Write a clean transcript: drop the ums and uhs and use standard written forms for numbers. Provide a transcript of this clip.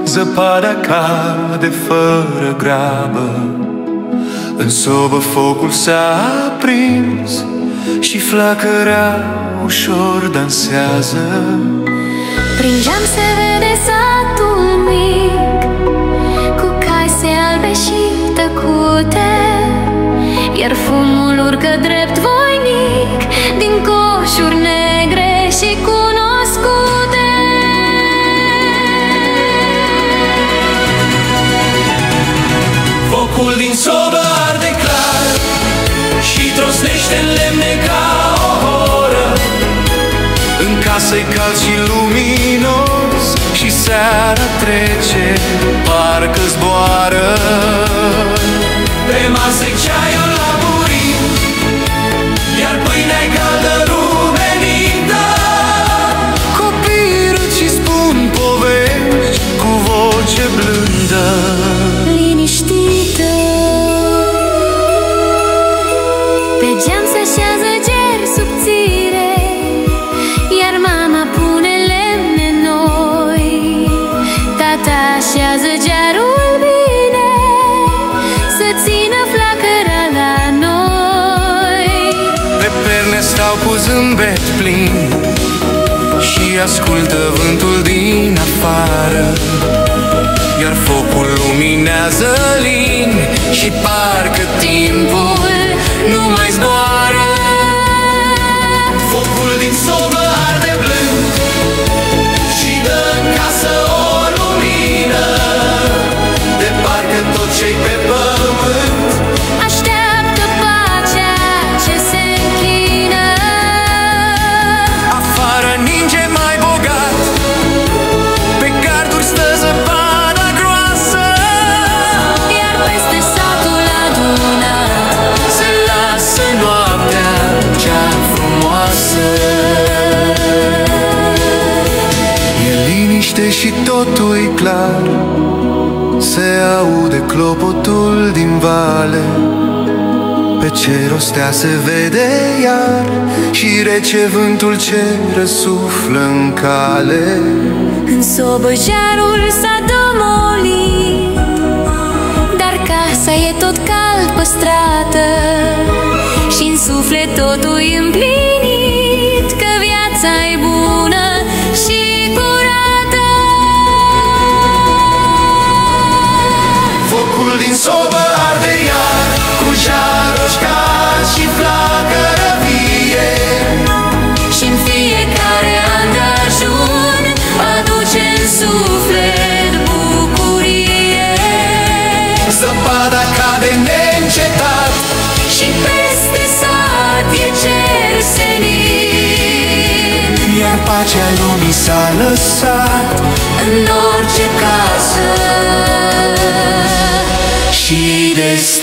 Zăpada cade fără grabă, în sobă focul s-a aprins și flacăra ușor dansează. Prin geam se vede satul mic, cu case albe și tăcute, iar fumul urcă drept voinic din coșuri negre și cunoscute. Focul din sobă arde clar și trosnește în lemne ca o horă. În casă-i cald și luminos și seara trece, parcă zboară. Pe masă-i ceaiul la burin, iar pâinea-i caldă rumenită. Copiii râd și spun povești cu voce blândă, liniștită. Pe geam se așează ger subțire, iar mama pune lemne noi. Tata așează gearul bine, să țină flacăra la noi. pe perne stau cu zâmbet plin și ascultă vântul din afară, iar focul luminează lin și parcă timpul nu mai zboară. Focul din sobă arde blând și dă în casă o lumină, de parcă tot ce-i pe pământ Așteaptă pacea ce se închină. afară ninge mai bogat, pe garduri stă zăpada groasă, Iar peste satul adunat se lasă noaptea cea frumoasă. E liniște și totul-i clar, se aude clopotul din vale, pe ce rostea se vede iar și rece vântul ce răsuflă în cale. în sobă jarul s-a domolit, dar casa e tot cald păstrată și în suflet totul-i împlinit, că viața-i bună și curată. Focul din sobă arde iar, cu jaroși cald și flacără vie, Și-n fiecare an de ajun aduce în suflet bucurie. zăpada cade neîncetat Și peste sat e cer senin, iar pacea lumii s-a lăsat în orice casă și de